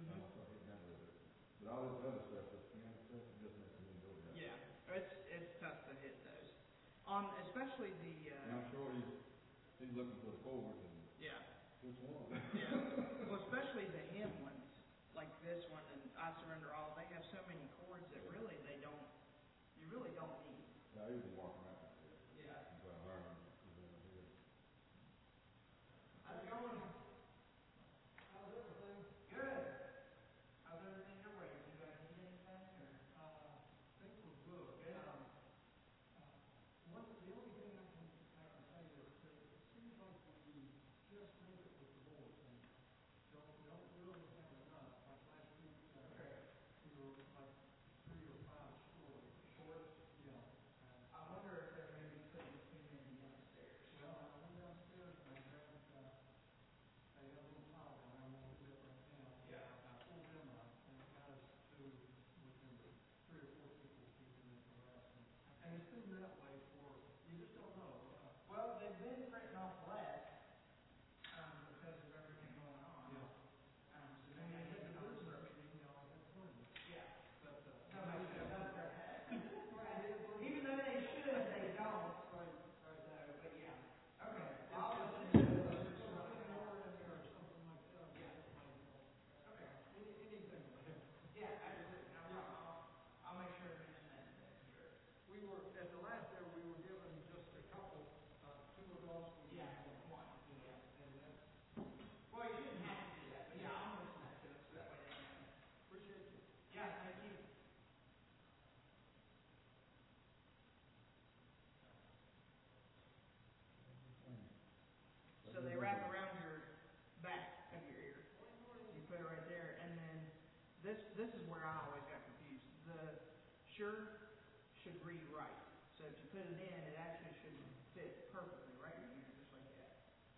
[SPEAKER 3] But all this other stuff, this piano stuff, it just makes me go down.
[SPEAKER 2] Yeah, it's tough to hit those. Especially the.
[SPEAKER 3] And I'm sure he's looking for the chords and.
[SPEAKER 2] Yeah.
[SPEAKER 3] Which one?
[SPEAKER 2] Yeah. Well, especially the hymn ones, like this one and I Surrender All. They have so many chords that really you really don't need.
[SPEAKER 3] Yeah, I usually walk around.
[SPEAKER 2] Yeah.
[SPEAKER 3] So I learn.
[SPEAKER 2] How's it going? How's everything? Good. How's everything your way? You guys need anything? Or?
[SPEAKER 4] Things were good.
[SPEAKER 2] Good.
[SPEAKER 4] The only thing I can say is that it seems like we just made it with the boards and don't really have enough. Like last week, we were like 3 or 5 short.
[SPEAKER 2] Short?
[SPEAKER 4] Yeah.
[SPEAKER 2] I wonder if they're maybe putting too many downstairs.
[SPEAKER 4] Well, I went downstairs and I grabbed, they had a little pile down there, I'm going to do it right now.
[SPEAKER 2] Yeah.
[SPEAKER 4] I pulled them up and it got us to within 3 or 4 people keeping it for us. And it's been that way for, you just don't know.
[SPEAKER 2] Well, they've been printing off less because of everything going on.
[SPEAKER 4] Yeah.
[SPEAKER 2] So
[SPEAKER 4] And
[SPEAKER 2] maybe
[SPEAKER 4] I
[SPEAKER 2] I
[SPEAKER 4] had
[SPEAKER 2] need
[SPEAKER 4] the
[SPEAKER 2] to
[SPEAKER 4] business
[SPEAKER 2] know.
[SPEAKER 4] meeting, I had plenty.
[SPEAKER 2] Yeah.
[SPEAKER 4] But,
[SPEAKER 2] Somebody should have done it. Even though they should, they don't.
[SPEAKER 4] Right.
[SPEAKER 2] So, but yeah. Okay.
[SPEAKER 4] I'll
[SPEAKER 2] I'll
[SPEAKER 4] just
[SPEAKER 2] just
[SPEAKER 4] something or something like that.
[SPEAKER 2] Yeah. Okay.
[SPEAKER 4] Anything.
[SPEAKER 2] Yeah, absolutely. I'll make sure to mention that here.
[SPEAKER 4] We were, at the last there, we were given just a couple, 2 adults.
[SPEAKER 2] Yeah, one.
[SPEAKER 4] Yeah. And that's,
[SPEAKER 2] Well, you shouldn't have to do that, but yeah, I'll mention that to them so that way they know.
[SPEAKER 4] appreciate you.
[SPEAKER 2] Yeah, thank you. So they wrap around your back of your ear. You put it right there, and then this is where I always got confused. The sure should read right. So if you put it in, it actually should fit perfectly right in here, just like that.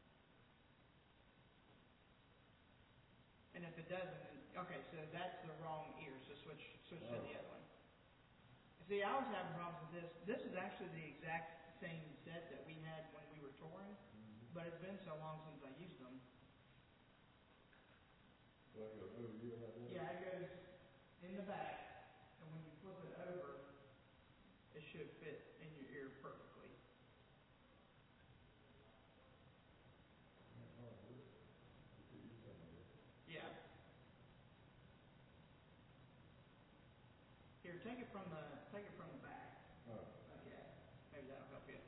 [SPEAKER 2] And if it doesn't, okay, so that's the wrong ear. So switch to the other one. See, I was having problems with this. This is actually the exact same set that we had when we were touring, but it's been so long since I used them.
[SPEAKER 3] Well, it goes over here like that?
[SPEAKER 2] Yeah, it goes in the back, and when you flip it over, it should fit in your ear perfectly. Yeah. Here, take it from the back.
[SPEAKER 3] Oh.
[SPEAKER 2] Okay. Maybe that'll help you.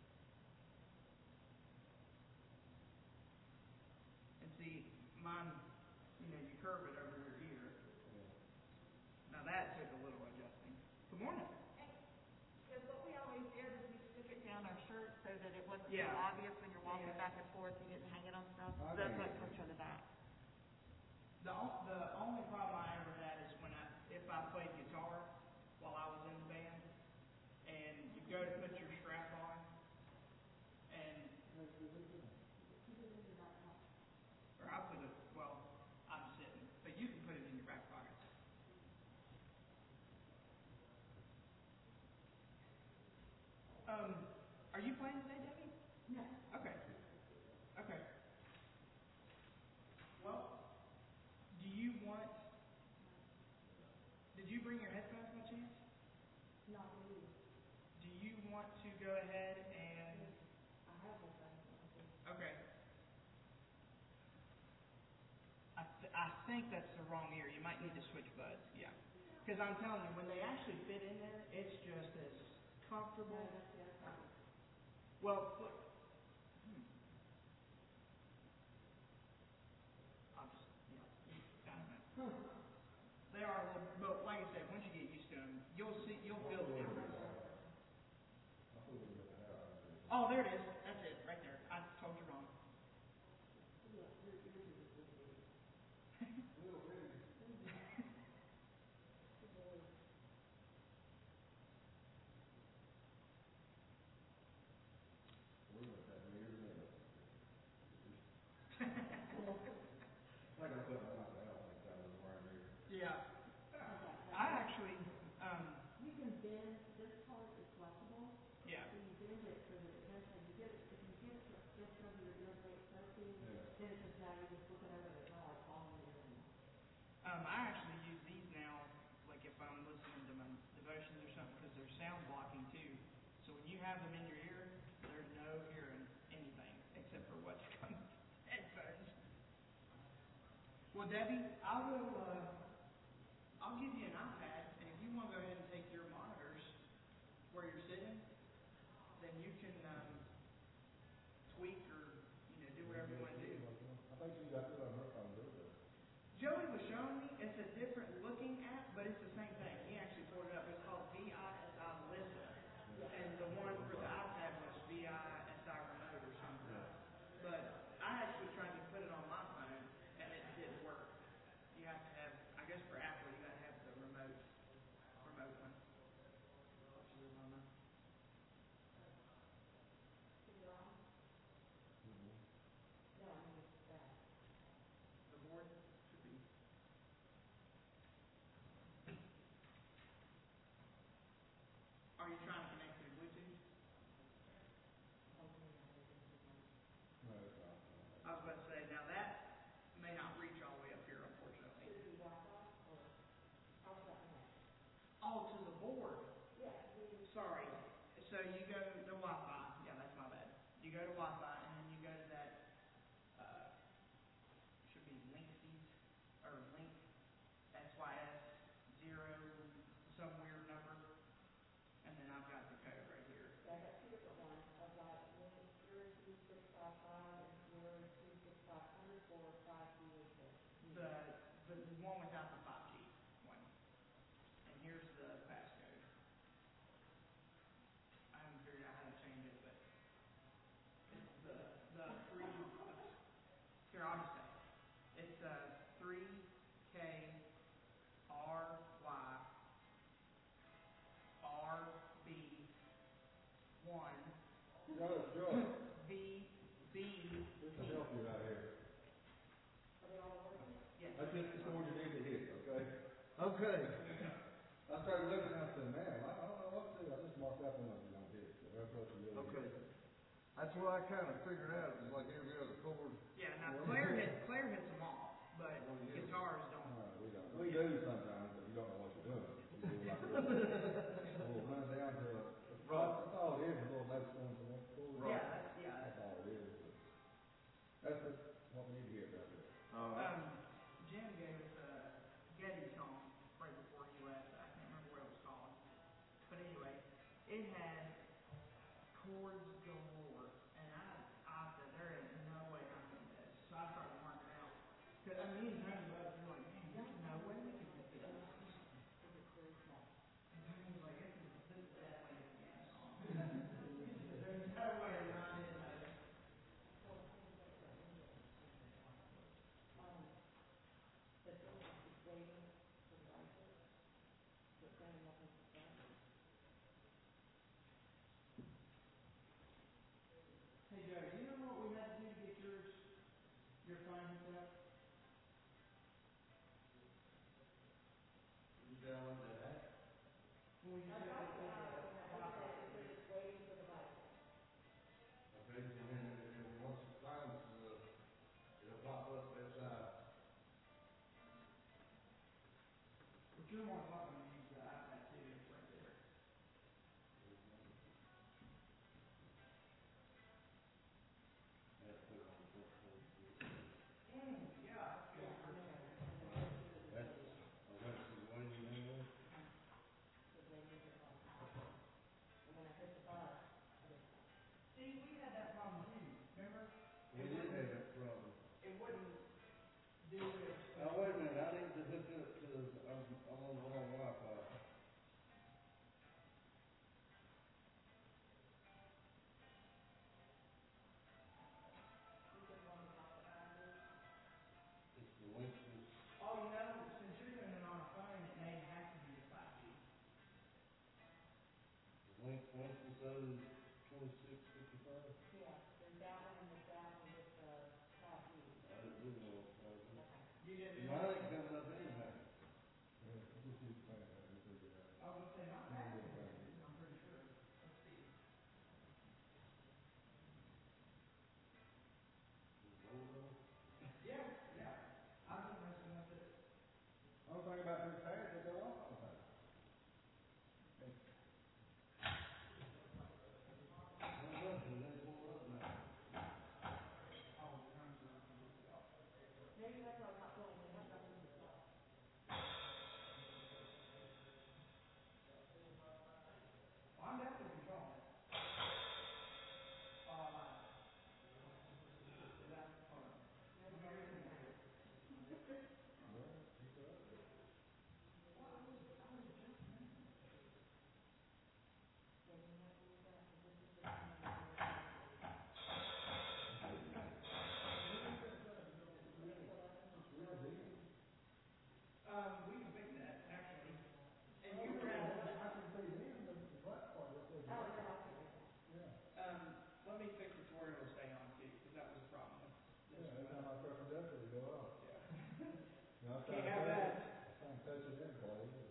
[SPEAKER 2] And see, mine, you curve it over your ear. Now that took a little adjusting. Good morning.
[SPEAKER 5] Because what we always did is we stick it down our shirt so that it wasn't so
[SPEAKER 2] Yeah.
[SPEAKER 5] obvious when you're walking back and forth. You didn't hang it on stuff.
[SPEAKER 3] I
[SPEAKER 5] That's
[SPEAKER 3] know.
[SPEAKER 5] what comes to the back.
[SPEAKER 2] The only problem I ever had is if I played guitar while I was in the band, and you go to put your strap on, and or I put it. Well, I'm sitting, but you can put it in your back pocket. Are you playing today, Debbie?
[SPEAKER 5] No.
[SPEAKER 2] Okay. Well, did you bring your headphones by chance?
[SPEAKER 5] Not really.
[SPEAKER 2] Do you want to go ahead and...
[SPEAKER 5] I have headphones.
[SPEAKER 2] Okay. I think that's the wrong ear. You might need to switch buds. Yeah. Because I'm telling you, when they actually fit in there, it's just as comfortable. Well, look. I'll just, I don't know. They are a little, but like I said, once you get used to them, you'll feel the difference. Oh, there it is. That's it, right there. I told you wrong. Yeah. I actually,
[SPEAKER 5] You can bend, this part is flexible.
[SPEAKER 2] yeah.
[SPEAKER 5] So you bend it so
[SPEAKER 2] I actually use these now, like if I'm listening to my devotions or something, because they're sound blocking too. So when you have them in your ear, there's no hearing anything except for what's coming from the headphones. Well, Debbie, I'll give you an iPad, and if you want to go ahead and take your monitors where you're sitting, then you can tweak or do whatever you want to do.
[SPEAKER 3] I think you got it on her phone, didn't you?
[SPEAKER 2] Joey was showing me it's a different looking app, but it's the same thing. He actually pulled it up. It's called VISI Listen, and the one for the iPad was VISI Remote or something. But I actually tried to put it on my phone, and it didn't work. You have to have, I guess for Apple, you got to have the remote one. The board should be. Are you trying to connect to Bluetooth?
[SPEAKER 3] No, it's not.
[SPEAKER 2] I was about to say, now that may not reach all the way up here, unfortunately. Oh, to the board. Sorry. So you go to Wi-Fi. Yeah, that's my bad. You go to Wi-Fi, and then you go to that, should be Linksys, or Link, SYS 0, some weird number. And then I've got the code right here. The one without the 5G one. And here's the passcode. I haven't figured out how to change it, but it's the three. Here, I'll just say it's 3KRY RB1
[SPEAKER 3] Joe,
[SPEAKER 2] VB.
[SPEAKER 3] this will help you right here.
[SPEAKER 2] Yes.
[SPEAKER 3] That's just the chord you need to hit, okay?
[SPEAKER 6] Okay.
[SPEAKER 3] I started looking out and said, man, I don't know what to do. I just marked that one up and I did. So that's what you really
[SPEAKER 6] Okay.
[SPEAKER 3] did.
[SPEAKER 6] That's what I kind of figured out. It's like every other chord.
[SPEAKER 2] Yeah, now Claire hits them all, but guitars don't.
[SPEAKER 3] We don't. We do sometimes, but you don't know what you're doing. You do like we'll run down to a that's all it is, a little notes going from one chord.
[SPEAKER 2] Yeah,
[SPEAKER 3] That's all it is. That's what we need to get right there.
[SPEAKER 2] Jim gave us a Getty song right before he left. I can't remember what it was called. But anyway, it had chords galore. And I said, there is no way I'm doing this. So I started marking out. Because, I mean, anytime you left, you're like, man, there's no way we can get this. And he was like, this is definitely a piano song. There's no way around it. Hey Joe, do you remember what we had to do to get your phone hooked up?
[SPEAKER 6] You download that app?
[SPEAKER 2] Well, you said it was
[SPEAKER 6] Okay, and once it finds, it'll pop up inside.
[SPEAKER 2] But you're more than welcome to use the iPad too, it's right there.
[SPEAKER 6] That's put on the book.
[SPEAKER 2] Yeah, that's good.
[SPEAKER 6] That's the way you know.
[SPEAKER 2] See, we had that problem too, remember?
[SPEAKER 6] We did have that problem.
[SPEAKER 2] It wouldn't do it.
[SPEAKER 6] Now, wait a minute, I need to hook up to, I'm on the wrong Wi-Fi. It's the Linksys.
[SPEAKER 2] Oh, you know, since you're doing it on a phone, it may have to be the 5G.
[SPEAKER 6] Linksys 2655. I didn't do no 5G.
[SPEAKER 2] You didn't.
[SPEAKER 6] Mine ain't coming up anyhow.
[SPEAKER 3] Just use the phone, we figure it out.
[SPEAKER 2] I was gonna say, not bad. I'm pretty sure. Let's see.
[SPEAKER 6] Hold on.
[SPEAKER 3] time it's passed, they go off all the time.
[SPEAKER 5] Maybe that's why I'm not going, they have nothing to sell.
[SPEAKER 2] Well, I'm definitely controlling it. Is that, hold on. We can fix that, actually. And you were at,
[SPEAKER 3] I can see them, the black part, that says.
[SPEAKER 5] Oh, yeah, I'll figure it
[SPEAKER 3] Yeah,
[SPEAKER 2] let me fix the Toriel to stay on too, because that was a problem with this
[SPEAKER 3] yeah, every
[SPEAKER 2] one.
[SPEAKER 3] time I press the deck, they go off.
[SPEAKER 2] Yeah.
[SPEAKER 3] Now, I was
[SPEAKER 2] Can't
[SPEAKER 3] trying to
[SPEAKER 2] have
[SPEAKER 3] touch
[SPEAKER 2] that.
[SPEAKER 3] it- I was trying to touch it in, Clay.